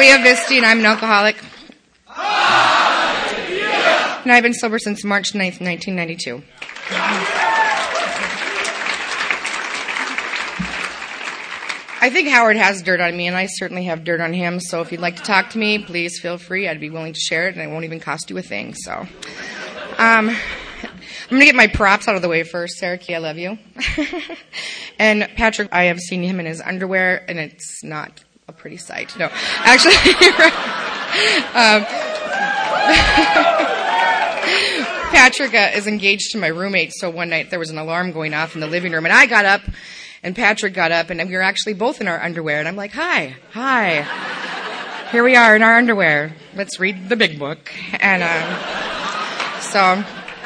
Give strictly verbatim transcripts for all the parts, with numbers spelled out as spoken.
Leah Visti, and I'm an alcoholic. And I've been sober since March ninth, nineteen ninety-two. I think Howard has dirt on me, and I certainly have dirt on him. So if you'd like to talk to me, please feel free. I'd be willing to share it, and it won't even cost you a thing. So um, I'm going to get my props out of the way first. Sarah Key, I love you. And Patrick, I have seen him in his underwear, and it's not a pretty sight. No, actually, um, Patrick uh, is engaged to my roommate, so one night there was an alarm going off in the living room, and I got up, and Patrick got up, and we were actually both in our underwear, and I'm like, hi, hi. Here we are in our underwear. Let's read the big book. And um, so,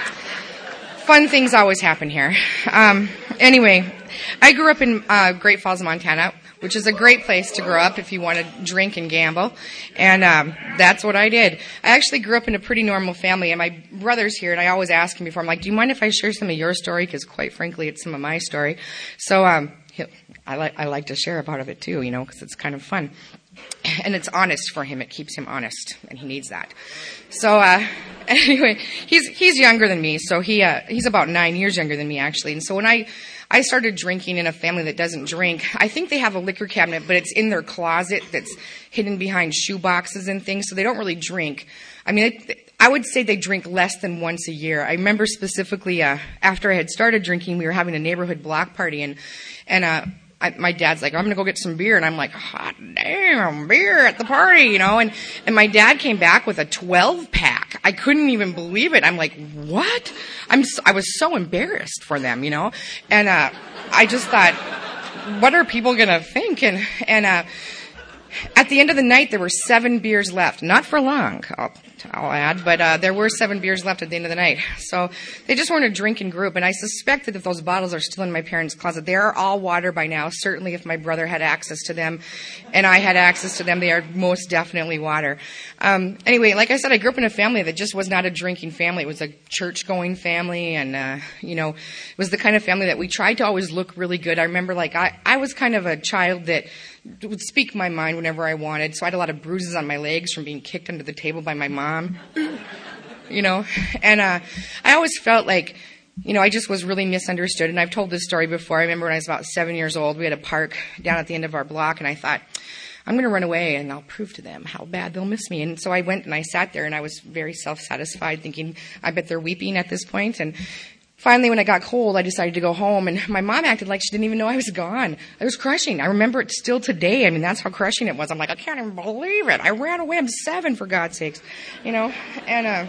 fun things always happen here. Um, anyway, I grew up in uh, Great Falls, Montana, which is a great place to grow up if you want to drink and gamble. And um, that's what I did. I actually grew up in a pretty normal family, and my brother's here, and I always ask him before, I'm like, do you mind if I share some of your story? Because quite frankly, it's some of my story. So um, I, like I like to share a part of it too, you know, because it's kind of fun. And it's honest for him. It keeps him honest, and he needs that. So uh, anyway, he's he's younger than me, so he uh, he's about nine years younger than me, actually. And so when I I started drinking in a family that doesn't drink, I think they have a liquor cabinet, but it's in their closet that's hidden behind shoe boxes and things, so they don't really drink. I mean, it, I would say they drink less than once a year. I remember specifically uh, after I had started drinking, we were having a neighborhood block party, and and uh, I, my dad's like, I'm going to go get some beer, and I'm like, hot damn, beer at the party, you know, and, and my dad came back with a twelve pack. I couldn't even believe it. I'm like, what? I'm so, I was so embarrassed for them, you know, and uh, I just thought, what are people going to think? And, and uh, at the end of the night, there were seven beers left. Not for long, I'll, I'll add, but uh, there were seven beers left at the end of the night. So they just weren't a drinking group, and I suspect that if those bottles are still in my parents' closet, they are all water by now. Certainly if my brother had access to them and I had access to them, they are most definitely water. Um, anyway, like I said, I grew up in a family that just was not a drinking family. It was a church-going family, and, uh, you know, it was the kind of family that we tried to always look really good. I remember, like, I, I was kind of a child that would speak my mind whenever I wanted, so I had a lot of bruises on my legs from being kicked under the table by my mom, you know, and uh, I always felt like, you know, I just was really misunderstood, and I've told this story before. I remember when I was about seven years old, we had a park down at the end of our block, and I thought, I'm going to run away, and I'll prove to them how bad they'll miss me. And so I went, and I sat there, and I was very self-satisfied, thinking, I bet they're weeping at this point, and finally, when it got cold, I decided to go home, and my mom acted like she didn't even know I was gone. I was crushing. I remember it still today. I mean, that's how crushing it was. I'm like, I can't even believe it. I ran away. I'm seven, for God's sakes, you know. And uh,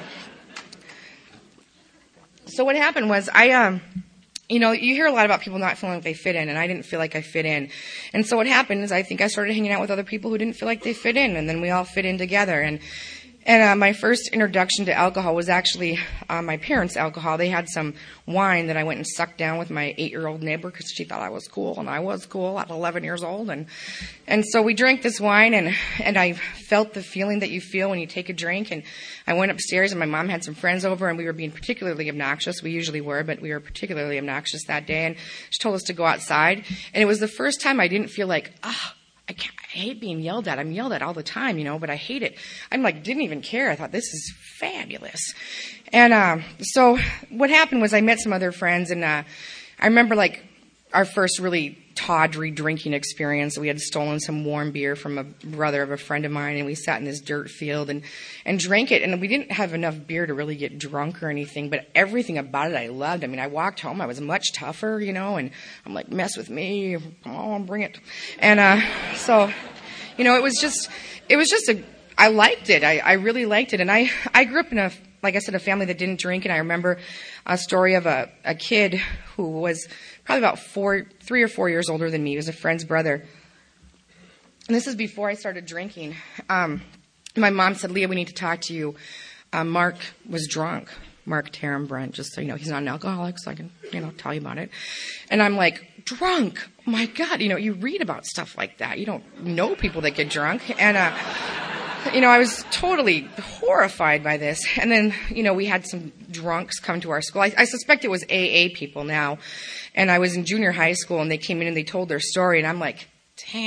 so what happened was I, um, you know, you hear a lot about people not feeling like they fit in, and I didn't feel like I fit in. And so what happened is I think I started hanging out with other people who didn't feel like they fit in, and then we all fit in together. And And uh, my first introduction to alcohol was actually uh, my parents' alcohol. They had some wine that I went and sucked down with my eight-year-old neighbor because she thought I was cool, and I was cool at eleven years old. And and so we drank this wine, and, and I felt the feeling that you feel when you take a drink. And I went upstairs, and my mom had some friends over, and we were being particularly obnoxious. We usually were, but we were particularly obnoxious that day. And she told us to go outside. And it was the first time I didn't feel like, ah, I, can't, I hate being yelled at. I'm yelled at all the time, you know, but I hate it. I'm like, didn't even care. I thought, this is fabulous. And uh, so what happened was I met some other friends, and uh, I remember, like, our first really tawdry drinking experience. We had stolen some warm beer from a brother of a friend of mine, and we sat in this dirt field and, and drank it. And we didn't have enough beer to really get drunk or anything, but everything about it I loved. I mean, I walked home. I was much tougher, you know, and I'm like, mess with me. Come on, bring it. And uh, so, you know, it was just, it was just a, I liked it. I, I really liked it. And I, I grew up in a, like I said, a family that didn't drink, and I remember a story of a, a kid who was probably about four, three or four years older than me. He was a friend's brother. And this is before I started drinking. Um, my mom said, Leah, we need to talk to you. Uh, Mark was drunk. Mark Taram Brent, just so you know, he's not an alcoholic, so I can, you know, tell you about it. And I'm like, drunk? Oh my God, you know, you read about stuff like that. You don't know people that get drunk. And, uh, you know, I was totally horrified by this. And then, you know, we had some drunks come to our school. I, I suspect it was A A people now. And I was in junior high school, and they came in and they told their story. And I'm like, damn,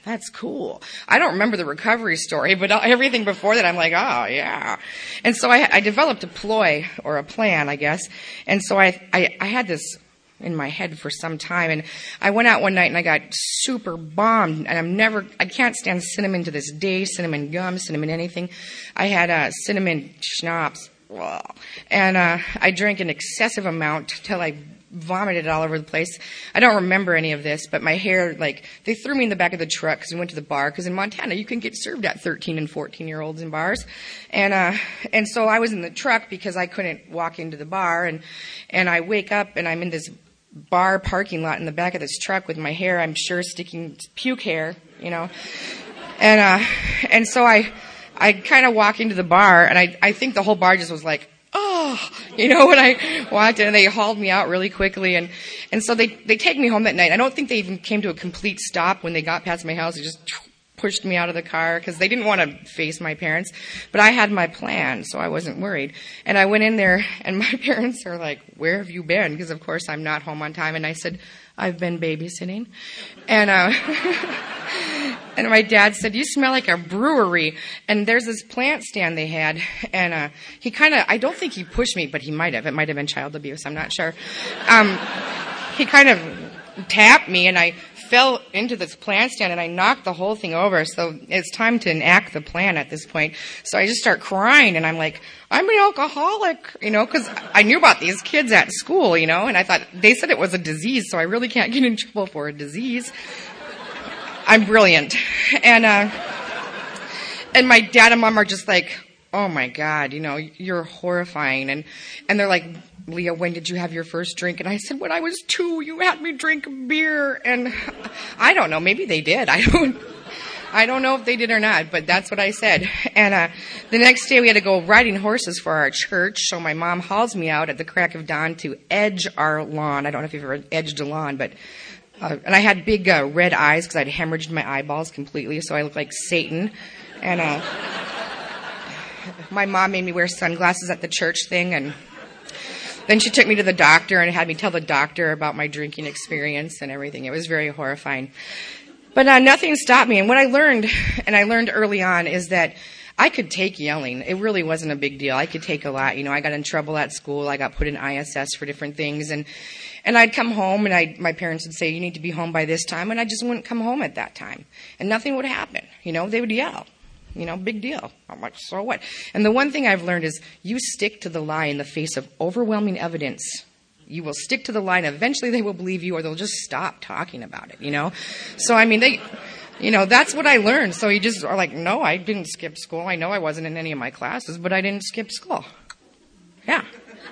that's cool. I don't remember the recovery story, but everything before that, I'm like, oh, yeah. And so I, I developed a ploy, or a plan, I guess. And so I, I, I had this in my head for some time, and I went out one night and I got super bombed, and I'm never, I can't stand cinnamon to this day, cinnamon gum, cinnamon anything. I had uh, cinnamon schnapps, and uh, I drank an excessive amount till I vomited all over the place. I don't remember any of this, but my hair, like, they threw me in the back of the truck because we went to the bar, because in Montana you can get served at thirteen and fourteen year olds in bars. And, uh, and so I was in the truck because I couldn't walk into the bar, and, and I wake up and I'm in this bar parking lot in the back of this truck with my hair, I'm sure, sticking puke hair, you know. And, uh, and so I, I kind of walk into the bar, and I, I think the whole bar just was like, oh, you know, when I walked in, and they hauled me out really quickly, and, and so they, they take me home that night. I don't think they even came to a complete stop when they got past my house. They just pushed me out of the car because they didn't want to face my parents, but I had my plan, so I wasn't worried. And I went in there, and my parents are like, where have you been? Because of course I'm not home on time. And I said, I've been babysitting. And, uh, and my dad said, you smell like a brewery. And there's this plant stand they had. And, uh, he kind of, I don't think he pushed me, but he might have. It might have been child abuse. I'm not sure. Um, he kind of tapped me, and I fell into this plant stand, and I knocked the whole thing over. So it's time to enact the plan at this point. So I just start crying, and I'm like, I'm an alcoholic, you know, because I knew about these kids at school, you know, and I thought they said it was a disease, so I really can't get in trouble for a disease. I'm brilliant. And, uh, and my dad and mom are just like, oh my God, you know, you're horrifying. And, and they're like, Leah, when did you have your first drink? And I said, when I was two, you had me drink beer. And I don't know, maybe they did. I don't, I don't know if they did or not, but that's what I said. And, uh, the next day we had to go riding horses for our church. So my mom hauls me out at the crack of dawn to edge our lawn. I don't know if you've ever edged a lawn, but, uh, and I had big, uh, red eyes because I'd hemorrhaged my eyeballs completely. So I looked like Satan. And, uh, my mom made me wear sunglasses at the church thing, and then she took me to the doctor and had me tell the doctor about my drinking experience and everything. It was very horrifying. But uh, nothing stopped me. And what I learned, and I learned early on, is that I could take yelling. It really wasn't a big deal. I could take a lot. You know, I got in trouble at school. I got put in I S S for different things. And and I'd come home, and I my parents would say, you need to be home by this time. And I just wouldn't come home at that time. And nothing would happen. You know, they would yell. You know, big deal. I'm like, so what? And the one thing I've learned is you stick to the lie in the face of overwhelming evidence. You will stick to the lie, and eventually they will believe you, or they'll just stop talking about it, you know? So, I mean, they, you know, that's what I learned. So you just are like, no, I didn't skip school. I know I wasn't in any of my classes, but I didn't skip school. Yeah.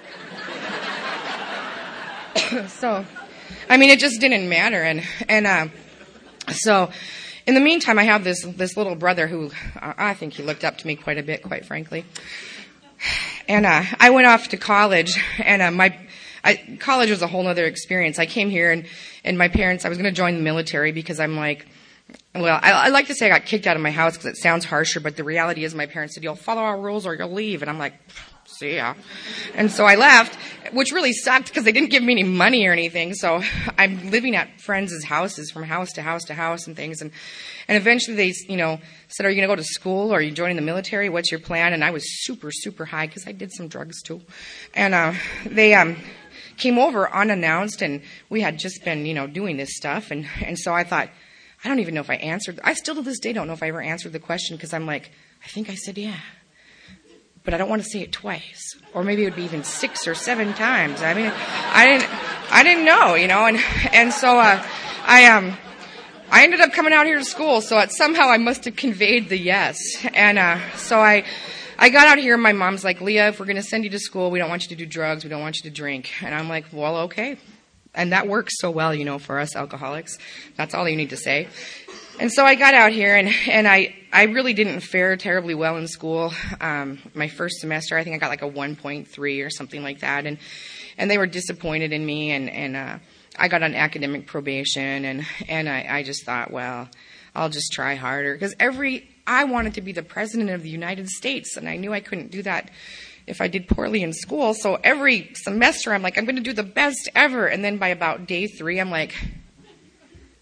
So, I mean, it just didn't matter. And, and, uh, so, in the meantime, I have this this little brother who uh, I think he looked up to me quite a bit, quite frankly. And uh, I went off to college, and uh, my I, college was a whole other experience. I came here, and, and my parents, I was going to join the military because I'm like, well, I, I like to say I got kicked out of my house because it sounds harsher, but the reality is my parents said, you'll follow our rules or you'll leave. And I'm like, see ya. And so I left, which really sucked because they didn't give me any money or anything. So I'm living at friends' houses from house to house to house and things. And, and eventually they, you know, said, are you going to go to school or are you joining the military? What's your plan? And I was super, super high because I did some drugs too. And uh, they um, came over unannounced, and we had just been, you know, doing this stuff. And, and so I thought, I don't even know if I answered. I still to this day don't know if I ever answered the question because I'm like, I think I said yeah. But I don't want to say it twice, or maybe it would be even six or seven times. I mean, I didn't, I didn't know, you know, and and so uh, I um, I ended up coming out here to school. So it, somehow I must have conveyed the yes, and uh, so I, I got out here. And my mom's like, Leah, if we're going to send you to school, we don't want you to do drugs, we don't want you to drink, and I'm like, well, okay, and that works so well, you know, for us alcoholics. That's all you need to say. And so I got out here, and, and I, I really didn't fare terribly well in school. Um, my first semester, I think I got like a one point three or something like that. And, and they were disappointed in me, and, and, uh, I got on academic probation, and, and I, I just thought, well, I'll just try harder. Because every, I wanted to be the president of the United States, and I knew I couldn't do that if I did poorly in school. So every semester, I'm like, I'm going to do the best ever. And then by about day three, I'm like,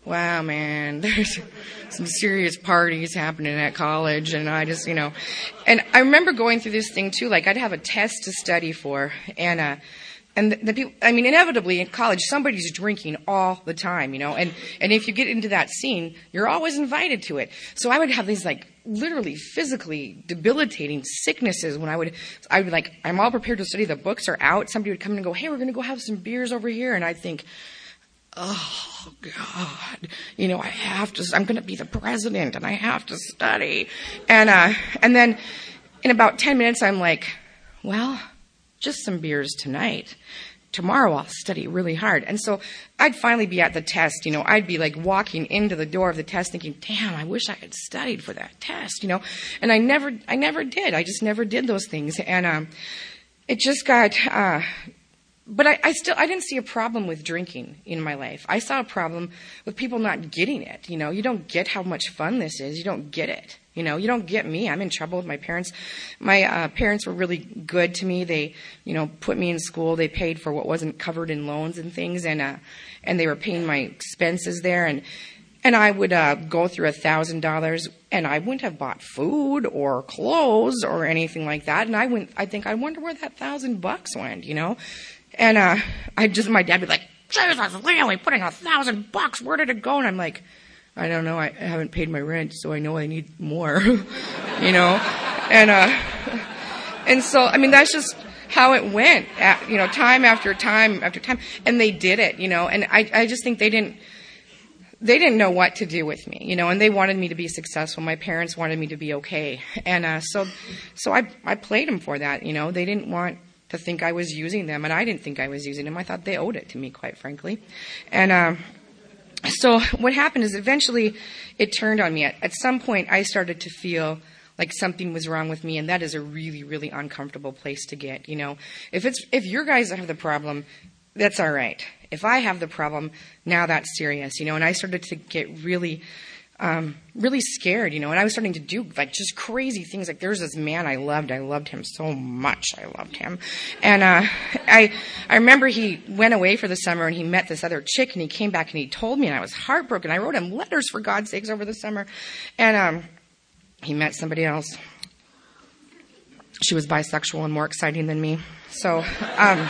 wow, man, there's some serious parties happening at college. And I just, you know, and I remember going through this thing too. Like I'd have a test to study for, and uh, and the, the people, I mean, inevitably in college, somebody's drinking all the time, you know, and and if you get into that scene, you're always invited to it. So I would have these like literally physically debilitating sicknesses when I would, I would like, I'm all prepared to study. The books are out. Somebody would come in and go, hey, we're going to go have some beers over here, and I'd think, oh, God, you know, I have to, I'm going to be the president and I have to study. And, uh, and then in about ten minutes, I'm like, well, just some beers tonight. Tomorrow I'll study really hard. And so I'd finally be at the test, you know, I'd be like walking into the door of the test thinking, damn, I wish I had studied for that test, you know, and I never, I never did. I just never did those things. And, um, it just got, uh, But I, I still, I didn't see a problem with drinking in my life. I saw a problem with people not getting it. You know, you don't get how much fun this is. You don't get it. You know, you don't get me. I'm in trouble with my parents. My uh, parents were really good to me. They, you know, put me in school. They paid for what wasn't covered in loans and things, and uh, and they were paying my expenses there. And and I would uh, go through a thousand dollars, and I wouldn't have bought food or clothes or anything like that. And I went, I think, I wonder where that thousand bucks went. You know. And uh, I just, my dad would be like, Jesus, Leo, we put in a thousand bucks. Where did it go? And I'm like, I don't know. I haven't paid my rent, so I know I need more, you know. And uh, and so, I mean, that's just how it went, at, you know, time after time after time. And they did it, you know. And I, I just think they didn't, they didn't know what to do with me, you know. And they wanted me to be successful. My parents wanted me to be okay. And uh, so, so I, I played them for that, you know. They didn't want to think I was using them, and I didn't think I was using them. I thought they owed it to me, quite frankly. And uh, so what happened is eventually it turned on me. At, at some point, I started to feel like something was wrong with me, and that is a really, really uncomfortable place to get. You know, if it's if your guys have the problem, that's all right. If I have the problem, now that's serious. You know, and I started to get really. Um, really scared, you know, and I was starting to do like just crazy things. Like there's this man I loved. I loved him so much. I loved him. And, uh, I, I remember he went away for the summer and he met this other chick and he came back and he told me and I was heartbroken. I wrote him letters for God's sakes over the summer. And, um, he met somebody else. She was bisexual and more exciting than me. So, um,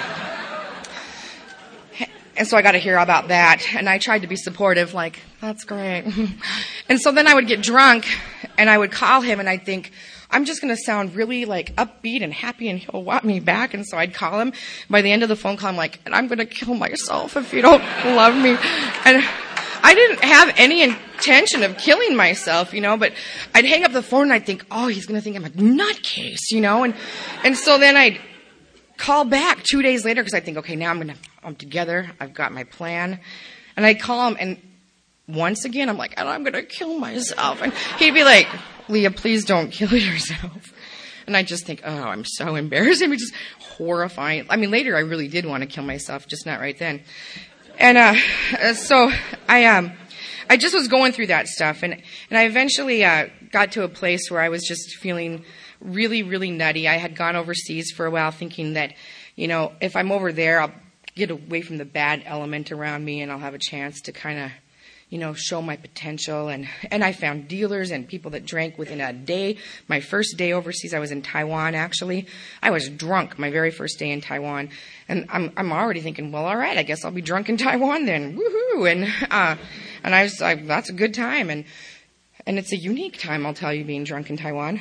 And so I got to hear about that, and I tried to be supportive, like, that's great. And so then I would get drunk, and I would call him, and I'd think, I'm just going to sound really, like, upbeat and happy, and he'll want me back. And so I'd call him. By the end of the phone call, I'm like, and I'm going to kill myself if you don't love me. And I didn't have any intention of killing myself, you know, but I'd hang up the phone, and I'd think, oh, he's going to think I'm a nutcase, you know. And, and so then I'd call back two days later, because I think, okay, now I'm going to, I'm together. I've got my plan. And I'd call him, and once again, I'm like, and I'm going to kill myself. And he'd be like, Leah, please don't kill yourself. And I just think, oh, I'm so embarrassed. It was just horrifying. I mean, later I really did want to kill myself, just not right then. And uh, so I um, I just was going through that stuff. And, and I eventually uh, got to a place where I was just feeling really, really nutty. I had gone overseas for a while thinking that, you know, if I'm over there, I'll get away from the bad element around me and I'll have a chance to kind of, you know, show my potential. And, and I found dealers and people that drank within a day. My first day overseas, I was in Taiwan, actually. I was drunk my very first day in Taiwan. And I'm, I'm already thinking, well, all right, I guess I'll be drunk in Taiwan then. Woohoo! And, uh, and I was like, that's a good time. And, and it's a unique time, I'll tell you, being drunk in Taiwan.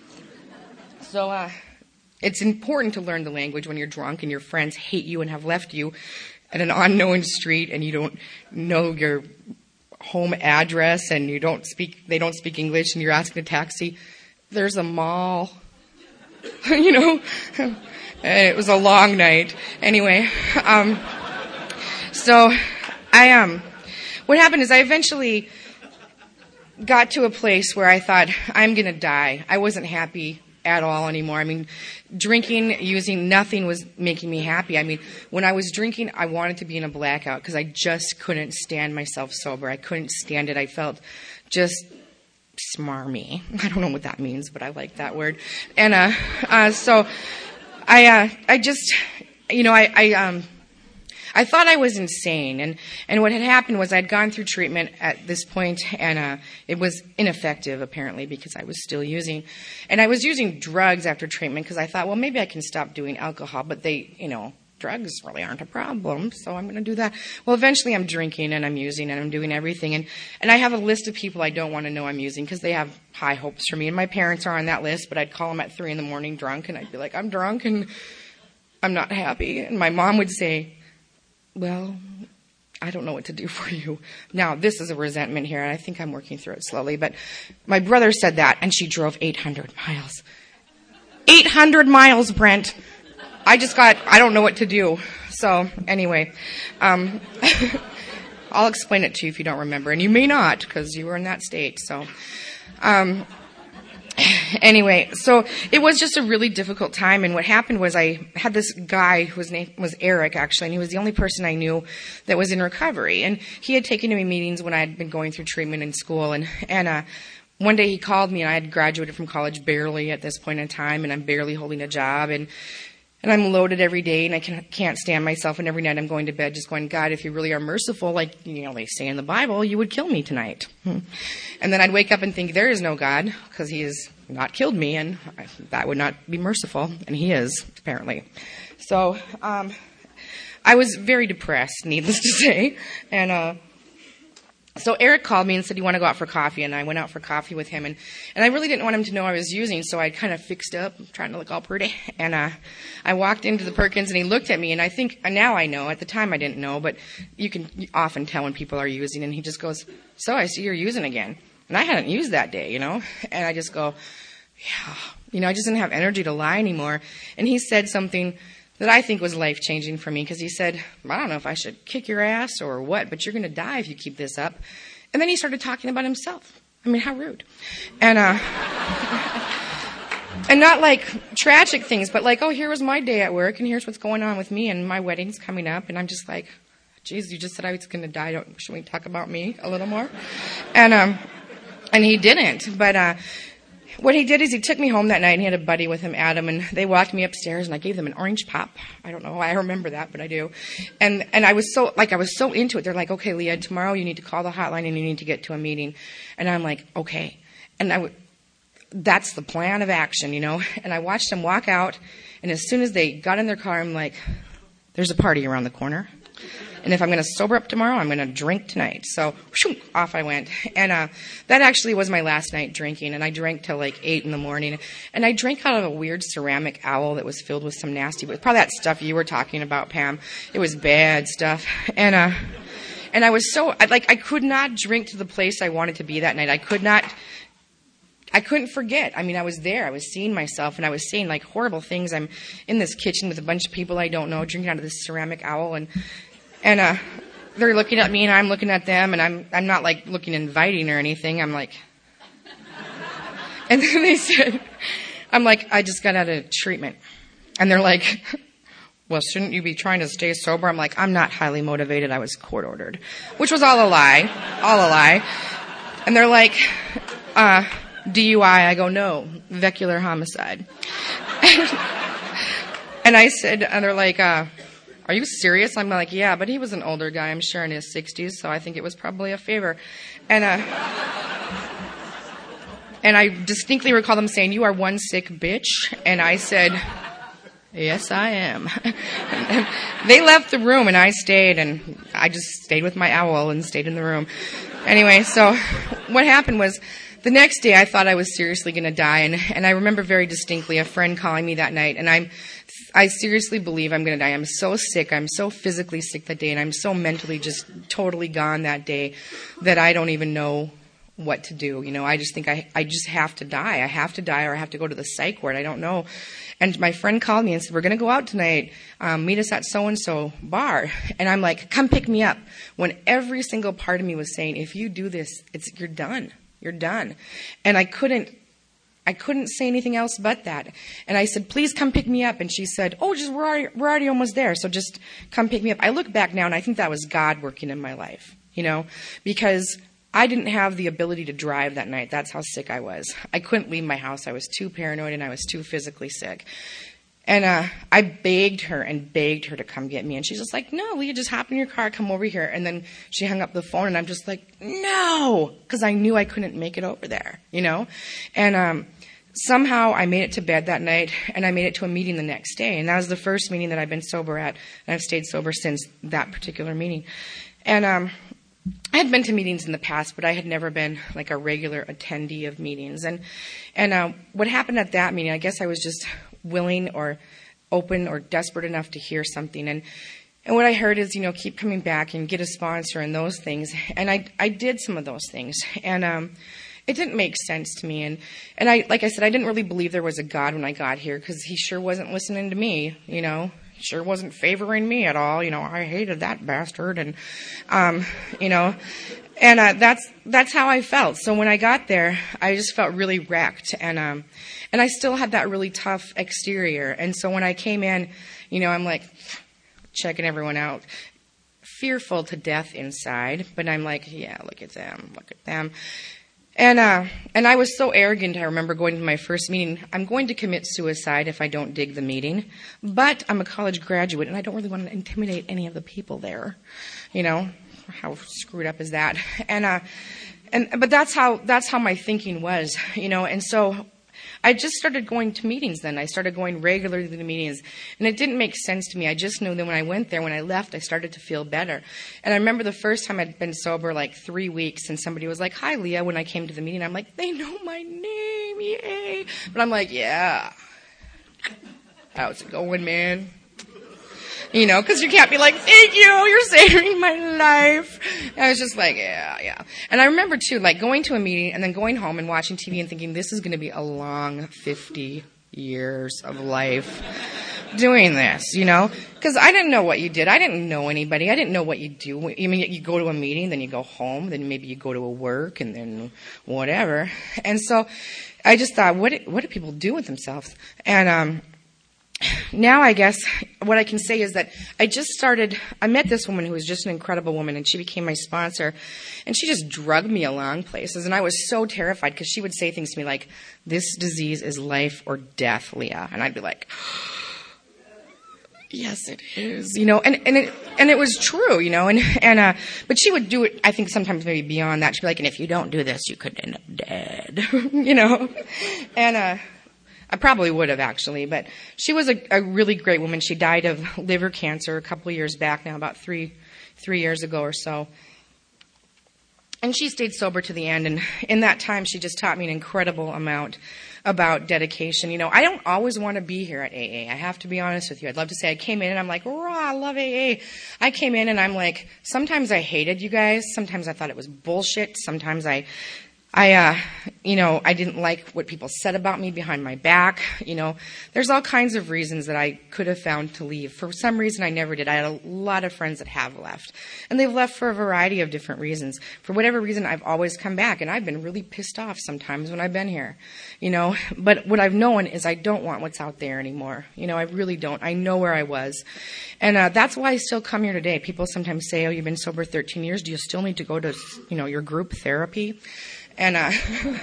So, uh, it's important to learn the language when you're drunk and your friends hate you and have left you at an unknown street and you don't know your home address and you don't speak, they don't speak English and you're asking a taxi. There's a mall, you know, and it was a long night. Anyway, um, so I, um, what happened is I eventually got to a place where I thought, I'm going to die. I wasn't happy at all anymore. I mean, drinking, using, nothing was making me happy. I mean, when I was drinking, I wanted to be in a blackout because I just couldn't stand myself sober. I couldn't stand it. I felt just smarmy. I don't know what that means, but I like that word. And uh, uh so I uh, I just, you know, I, I um I thought I was insane. And, and what had happened was I'd gone through treatment at this point, and uh, it was ineffective, apparently, because I was still using. And I was using drugs after treatment because I thought, well, maybe I can stop doing alcohol. But they, you know, drugs really aren't a problem, so I'm going to do that. Well, eventually I'm drinking and I'm using and I'm doing everything. And, and I have a list of people I don't want to know I'm using because they have high hopes for me. And my parents are on that list, but I'd call them at three in the morning drunk, and I'd be like, I'm drunk and I'm not happy. And my mom would say, well, I don't know what to do for you. Now, this is a resentment here, and I think I'm working through it slowly. But my brother said that, and she drove eight hundred miles. eight hundred miles, Brent. I just got, I don't know what to do. So, anyway, um, I'll explain it to you if you don't remember. And you may not, because you were in that state. So, um, anyway, so it was just a really difficult time. And what happened was I had this guy whose name was Eric, actually, and he was the only person I knew that was in recovery. And he had taken me meetings when I had been going through treatment in school. And, and, uh, one day he called me, and I had graduated from college barely at this point in time, and I'm barely holding a job. And, And I'm loaded every day, and I can, can't stand myself. And every night I'm going to bed just going, God, if you really are merciful, like, you know, they say in the Bible, you would kill me tonight. And then I'd wake up and think, there is no God, because he has not killed me, and I, that would not be merciful. And he is, apparently. So um, I was very depressed, needless to say. And uh, so Eric called me and said, you want to go out for coffee? And I went out for coffee with him. And, and I really didn't want him to know I was using, so I kind of fixed up, trying to look all pretty. And uh, I walked into the Perkins, and he looked at me. And I think, and now I know. At the time I didn't know, but you can often tell when people are using. And he just goes, so I see you're using again. And I hadn't used that day, you know. And I just go, yeah. You know, I just didn't have energy to lie anymore. And he said something that I think was life-changing for me, because he said, I don't know if I should kick your ass or what, but you're going to die if you keep this up. And then he started talking about himself. I mean, how rude. And uh, and not like tragic things, but like, oh, here was my day at work, and here's what's going on with me, and my wedding's coming up. And I'm just like, geez, you just said I was going to die. Don't, should we talk about me a little more? And um, and he didn't. But uh, what he did is he took me home that night, and he had a buddy with him, Adam, and they walked me upstairs, and I gave them an orange pop. I don't know why I remember that, but I do. And and I was so, like, I was so into it. They're like, okay, Leah, tomorrow you need to call the hotline, and you need to get to a meeting. And I'm like, okay. And I w- that's the plan of action, you know. And I watched them walk out, and as soon as they got in their car, I'm like, there's a party around the corner. And if I'm going to sober up tomorrow, I'm going to drink tonight. So whoosh, off I went. And uh, that actually was my last night drinking. And I drank till like eight in the morning. And I drank out of a weird ceramic owl that was filled with some nasty, but probably that stuff you were talking about, Pam. It was bad stuff. And uh, and I was so, I, like, I could not drink to the place I wanted to be that night. I could not, I couldn't forget. I mean, I was there. I was seeing myself, and I was seeing like horrible things. I'm in this kitchen with a bunch of people I don't know, drinking out of this ceramic owl, and And uh, they're looking at me, and I'm looking at them, and I'm I'm not, like, looking inviting or anything. I'm like... And then they said... I'm like, I just got out of treatment. And they're like, well, shouldn't you be trying to stay sober? I'm like, I'm not highly motivated. I was court-ordered. Which was all a lie. All a lie. And they're like, uh, D U I. I go, no, vehicular homicide. And I said, and they're like... uh are you serious? I'm like, yeah, but he was an older guy, I'm sure, in his sixties, so I think it was probably a favor. And uh, and I distinctly recall them saying, you are one sick bitch. And I said, yes, I am. And they left the room, and I stayed, and I just stayed with my owl and stayed in the room. Anyway, so what happened was, the next day I thought I was seriously going to die, and, and I remember very distinctly a friend calling me that night, and I'm I seriously believe I'm going to die. I'm so sick. I'm so physically sick that day, and I'm so mentally just totally gone that day that I don't even know what to do. You know, I just think I, I just have to die. I have to die, or I have to go to the psych ward. I don't know. And my friend called me and said, we're going to go out tonight. Um, meet us at so-and-so bar. And I'm like, come pick me up. When every single part of me was saying, if you do this, it's you're done. You're done. And I couldn't. I couldn't say anything else but that. And I said, please come pick me up. And she said, oh, just we're already, we're already almost there, so just come pick me up. I look back now, and I think that was God working in my life, you know, because I didn't have the ability to drive that night. That's how sick I was. I couldn't leave my house. I was too paranoid, and I was too physically sick. And uh, I begged her and begged her to come get me. And she's just like, no, Leah, just hop in your car, come over here. And then she hung up the phone, and I'm just like, no, because I knew I couldn't make it over there, you know. And um, somehow I made it to bed that night, and I made it to a meeting the next day. And that was the first meeting that I've been sober at, and I've stayed sober since that particular meeting. And um, I had been to meetings in the past, but I had never been like a regular attendee of meetings. And and uh, what happened at that meeting, I guess I was just willing or open or desperate enough to hear something. And and what I heard is, you know, keep coming back and get a sponsor and those things. And I I did some of those things. And um, it didn't make sense to me. And, and I, like I said, I didn't really believe there was a God when I got here, because he sure wasn't listening to me, you know. Sure wasn't favoring me at all. You know, I hated that bastard. And, um, you know, and uh, that's that's how I felt. So when I got there, I just felt really wrecked. And um, and I still had that really tough exterior. And so when I came in, you know, I'm like checking everyone out, fearful to death inside. But I'm like, yeah, look at them, look at them. And uh, and I was so arrogant, I remember going to my first meeting, I'm going to commit suicide if I don't dig the meeting, but I'm a college graduate, and I don't really want to intimidate any of the people there. You know, how screwed up is that? And uh, and but that's how that's how my thinking was, you know, and so I just started going to meetings then. I started going regularly to meetings, and it didn't make sense to me. I just knew that when I went there, when I left, I started to feel better. And I remember the first time I'd been sober, like three weeks, and somebody was like, hi, Leah, when I came to the meeting. I'm like, they know my name, yay. But I'm like, yeah, how's it going, man? You know, because you can't be like, thank you, you're saving my life. And I was just like, yeah, yeah. And I remember, too, like going to a meeting and then going home and watching T V and thinking, this is going to be a long fifty years of life doing this, you know? Because I didn't know what you did. I didn't know anybody. I didn't know what you do. I mean, you go to a meeting, then you go home, then maybe you go to a work, and then whatever. And so I just thought, what do, what do people do with themselves? And um now I guess what I can say is that I just started, I met this woman who was just an incredible woman, and she became my sponsor, and she just drugged me along places, and I was so terrified because she would say things to me like, this disease is life or death, Leah. And I'd be like, yes, it is, you know, and, and it, and it was true, you know, and, and, uh, but she would do it, I think sometimes maybe beyond that. She'd be like, and if you don't do this, you could end up dead, you know, and, uh, I probably would have, actually, but she was a, a really great woman. She died of liver cancer a couple of years back now, about three three years ago or so. And she stayed sober to the end, and in that time, she just taught me an incredible amount about dedication. You know, I don't always want to be here at A A. I have to be honest with you. I'd love to say I came in and I'm like, raw, I love A A. I came in and I'm like, sometimes I hated you guys. Sometimes I thought it was bullshit. Sometimes I... I, uh, you know, I didn't like what people said about me behind my back. You know, there's all kinds of reasons that I could have found to leave. For some reason, I never did. I had a lot of friends that have left. And they've left for a variety of different reasons. For whatever reason, I've always come back. And I've been really pissed off sometimes when I've been here. You know, but what I've known is I don't want what's out there anymore. You know, I really don't. I know where I was. And uh, that's why I still come here today. People sometimes say, oh, you've been sober thirteen years. Do you still need to go to, you know, your group therapy? And, uh,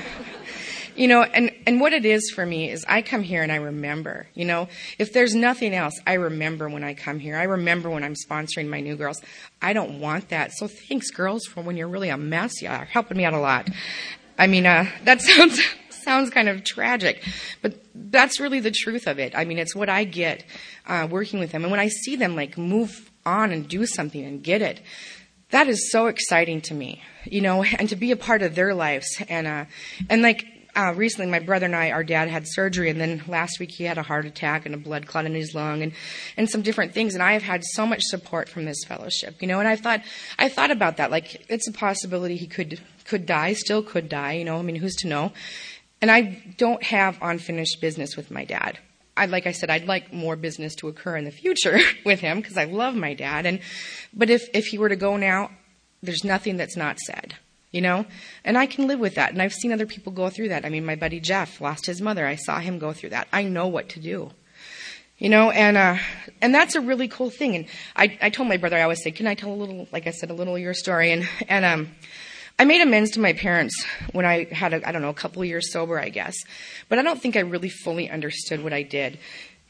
you know, and, and what it is for me is I come here and I remember, you know, if there's nothing else, I remember when I come here. I remember when I'm sponsoring my new girls. I don't want that. So thanks, girls, for when you're really a mess. You're helping me out a lot. I mean, uh, that sounds, sounds kind of tragic, but that's really the truth of it. I mean, it's what I get, uh, working with them. And when I see them like move on and do something and get it, that is so exciting to me, you know, and to be a part of their lives. And, uh, and like, uh, recently my brother and I, our dad had surgery, and then last week he had a heart attack and a blood clot in his lung and, and some different things. And I have had so much support from this fellowship, you know, and I thought, I thought about that. Like, it's a possibility he could, could die, still could die, you know, I mean, who's to know? And I don't have unfinished business with my dad. I, like I said, I'd like more business to occur in the future with him because I love my dad. And but if, if he were to go now, there's nothing that's not said, you know? And I can live with that. And I've seen other people go through that. I mean, my buddy Jeff lost his mother. I saw him go through that. I know what to do, you know? And uh, and that's a really cool thing. And I, I told my brother, I always say, can I tell a little, like I said, a little of your story? And, and um, I made amends to my parents when I had, a, I don't know, a couple of years sober, I guess. But I don't think I really fully understood what I did.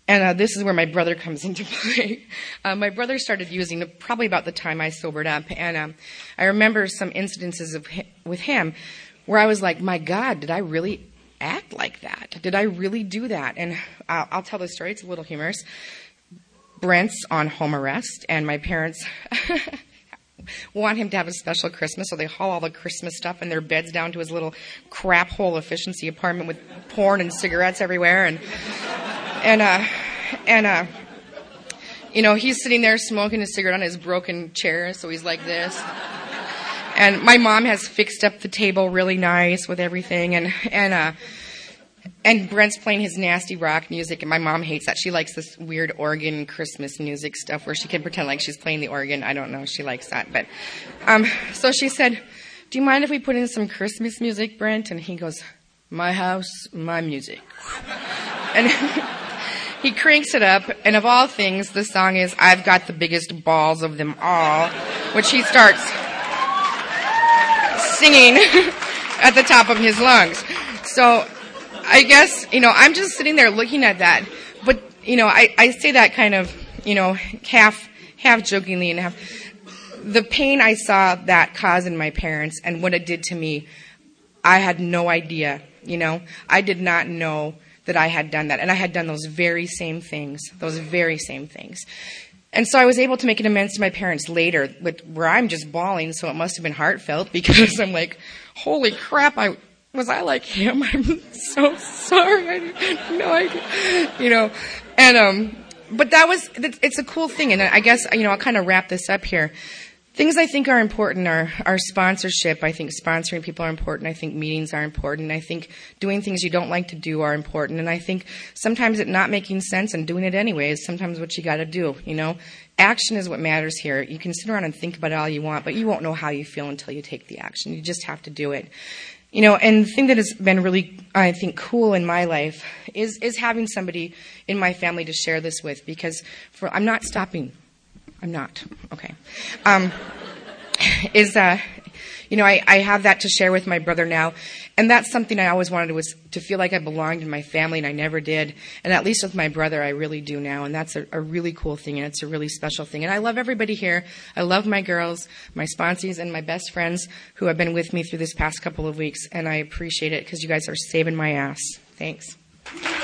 And uh, this is where my brother comes into play. Uh, my brother started using it probably about the time I sobered up. And um, I remember some incidences of hi- with him where I was like, my God, did I really act like that? Did I really do that? And I'll, I'll tell the story. It's a little humorous. Brent's on home arrest, and my parents want him to have a special Christmas, so they haul all the Christmas stuff in their beds down to his little crap hole efficiency apartment with porn and cigarettes everywhere. And, and, uh, and, uh, you know, he's sitting there smoking a cigarette on his broken chair, so he's like this. And my mom has fixed up the table really nice with everything, and, and, uh, And Brent's playing his nasty rock music, and my mom hates that. She likes this weird organ Christmas music stuff where she can pretend like she's playing the organ. I don't know. She likes that. But um, so she said, do you mind if we put in some Christmas music, Brent? And he goes, my house, my music. And he cranks it up, and of all things, the song is I've Got the Biggest Balls of Them All, which he starts singing at the top of his lungs. So I guess, you know, I'm just sitting there looking at that. But, you know, I, I say that kind of, you know, half half jokingly and half. The pain I saw that cause in my parents and what it did to me, I had no idea, you know. I did not know that I had done that. And I had done those very same things, those very same things. And so I was able to make an amends to my parents later, with, where I'm just bawling, so it must have been heartfelt, because I'm like, holy crap, I... was I like him? I'm so sorry. I didn't know I could, you know. And, um, but that was, it's a cool thing. And I guess, you know, I'll kind of wrap this up here. Things I think are important are, are sponsorship. I think sponsoring people are important. I think meetings are important. I think doing things you don't like to do are important. And I think sometimes it not making sense and doing it anyway is sometimes what you got to do, you know. Action is what matters here. You can sit around and think about it all you want, but you won't know how you feel until you take the action. You just have to do it. You know, and the thing that has been really, I think, cool in my life is is having somebody in my family to share this with, because for I'm not stopping. I'm not. Okay. Um, is, uh, you know, I, I have that to share with my brother now. And that's something I always wanted, was to feel like I belonged in my family, and I never did. And at least with my brother, I really do now. And that's a, a really cool thing, and it's a really special thing. And I love everybody here. I love my girls, my sponsees, and my best friends who have been with me through this past couple of weeks. And I appreciate it, because you guys are saving my ass. Thanks.